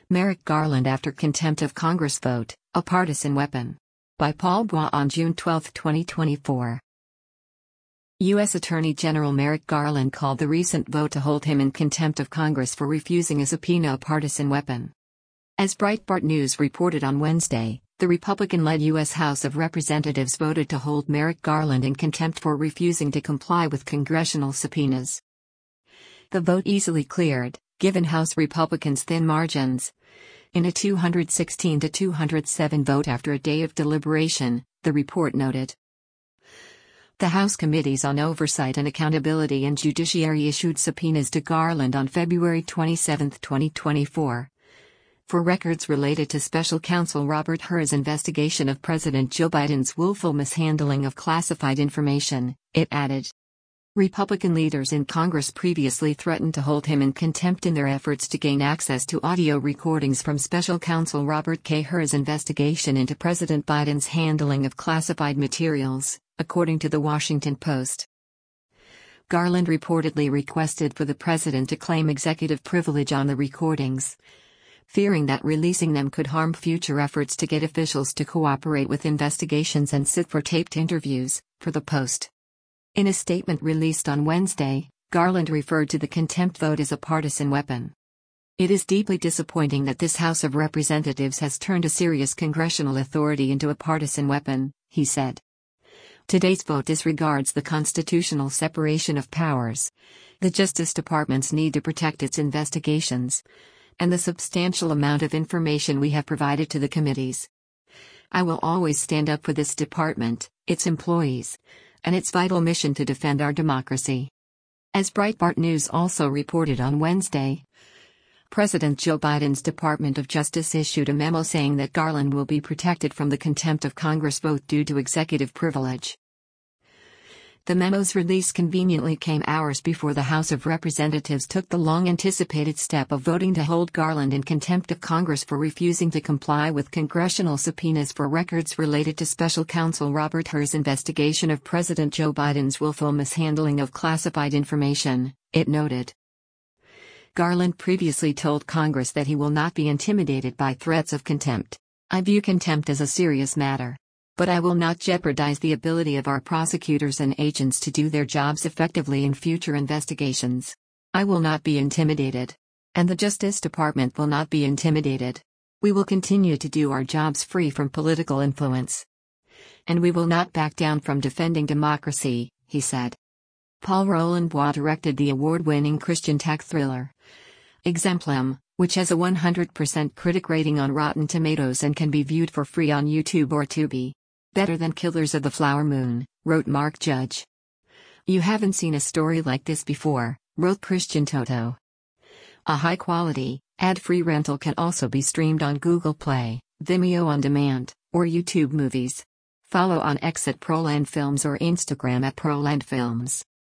Merrick Garland after contempt of Congress vote, a partisan weapon. By Paul Bois on June 12, 2024. U.S. Attorney General Merrick Garland called the recent vote to hold him in contempt of Congress for refusing a subpoena a partisan weapon. As Breitbart News reported on Wednesday, the Republican-led U.S. House of Representatives voted to hold Merrick Garland in contempt for refusing to comply with congressional subpoenas. The vote easily cleared, given House Republicans' thin margins. In a 216 to 207 vote after a day of deliberation, the report noted. The House Committees on Oversight and Accountability and Judiciary issued subpoenas to Garland on February 27, 2024. For records related to Special Counsel Robert Hur's investigation of President Joe Biden's willful mishandling of classified information, it added. Republican leaders in Congress previously threatened to hold him in contempt in their efforts to gain access to audio recordings from Special Counsel Robert K. Hur's investigation into President Biden's handling of classified materials, according to The Washington Post. Garland reportedly requested for the president to claim executive privilege on the recordings, fearing that releasing them could harm future efforts to get officials to cooperate with investigations and sit for taped interviews, for the Post. In a statement released on Wednesday, Garland referred to the contempt vote as a partisan weapon. It is deeply disappointing that this House of Representatives has turned a serious congressional authority into a partisan weapon, he said. Today's vote disregards the constitutional separation of powers, the Justice Department's need to protect its investigations, and the substantial amount of information we have provided to the committees. I will always stand up for this department, its employees, and its vital mission to defend our democracy. As Breitbart News also reported on Wednesday, President Joe Biden's Department of Justice issued a memo saying that Garland will be protected from the contempt of Congress vote due to executive privilege. The memo's release conveniently came hours before the House of Representatives took the long-anticipated step of voting to hold Garland in contempt of Congress for refusing to comply with congressional subpoenas for records related to Special Counsel Robert Hur's investigation of President Joe Biden's willful mishandling of classified information, it noted. Garland previously told Congress that he will not be intimidated by threats of contempt. I view contempt as a serious matter. But I will not jeopardize the ability of our prosecutors and agents to do their jobs effectively in future investigations. I will not be intimidated. And the Justice Department will not be intimidated. We will continue to do our jobs free from political influence. And we will not back down from defending democracy, he said. Paul Roland Bois directed the award-winning Christian tech thriller Exemplum, which has a 100% critic rating on Rotten Tomatoes and can be viewed for free on YouTube or Tubi. Better than Killers of the Flower Moon, wrote Mark Judge. You haven't seen a story like this before, wrote Christian Toto. A high-quality, ad-free rental can also be streamed on Google Play, Vimeo On Demand, or YouTube Movies. Follow on X at Proland Films or Instagram at Proland Films.